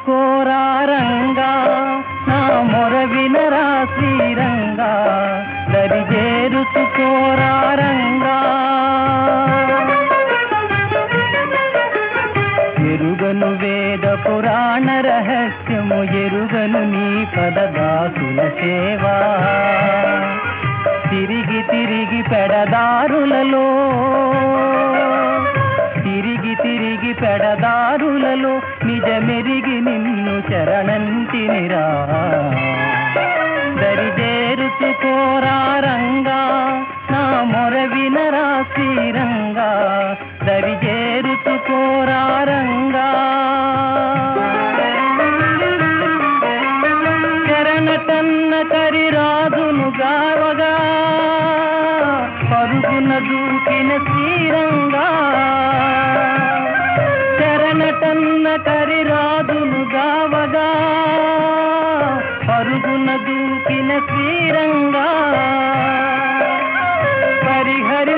చేరుకోరారంగా నా మొర వినరా శ్రీరంగా దరి చేరుకోరారంగా ఎరుగను వేద పురాణ రహస్యము ఎరుగను నీ పదదాసుల సేవా తిరిగి తిరిగి పెడదారులలో పెడదారులలో నిజమెరిగి నిన్ను చరణంతినిరా దరి చేరుకోరారంగా నా మొర వినరా శ్రీరంగా దరి చేరుకోరారంగా చరణటన్న కరిరాజును గావగా పరుగున దూకిన శ్రీరంగా చరణటన్న కరిరాజును గావగా పరుగున దూకిన శ్రీరంగా పరిహరి